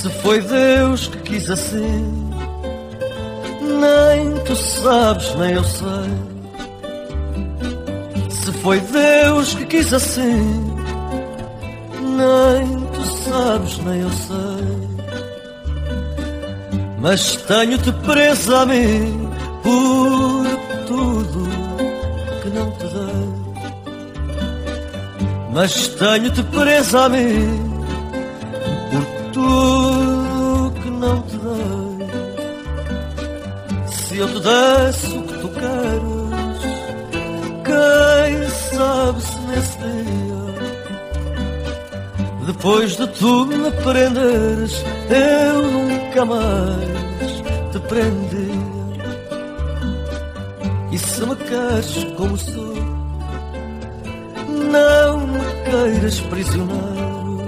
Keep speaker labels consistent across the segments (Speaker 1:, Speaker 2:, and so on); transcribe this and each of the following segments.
Speaker 1: Se foi Deus que quis assim, nem tu sabes, nem eu sei. Se foi Deus que quis assim, nem tu sabes, nem eu sei. Mas tenho-te presa a mim por tudo que não te dei. Mas tenho-te presa a mim por tudo que não te dei. Se eu te desse o que tu queres, quem sabe se nesse dia, depois de tu me prenderes, eu nunca mais te prendia. E se me queres como sou, não me queiras prisioneiro.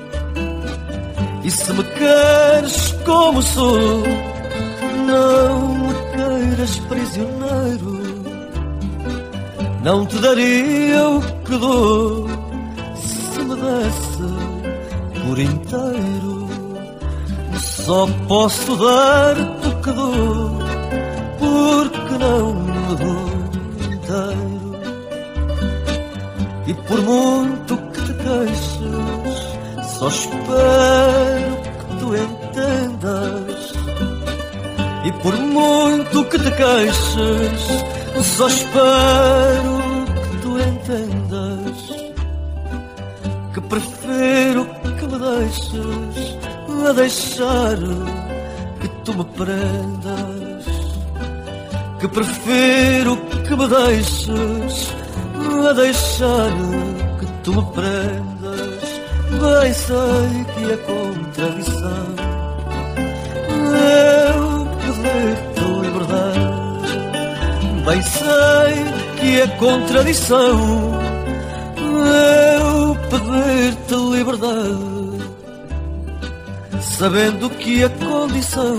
Speaker 1: E se me queres como sou, não me queiras prisioneiro. Não te daria o que dou se me desse por inteiro. Só posso dar-te o que dou, porque não me dou inteiro. E por muito que te queixes, só espero que tu entendas. E por muito que te queixes, só espero que tu entendas. Que prefiro que me deixes a deixar que tu me prendas. Que prefiro que me deixes a deixar que tu me prendas. Bem sei que é contradição eu pedir-te liberdade. Bem sei que é contradição eu pedir-te liberdade, sabendo que a condição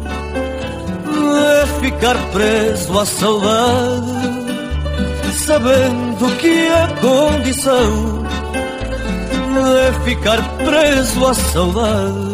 Speaker 1: é ficar preso à saudade. Sabendo que a condição é ficar preso à saudade.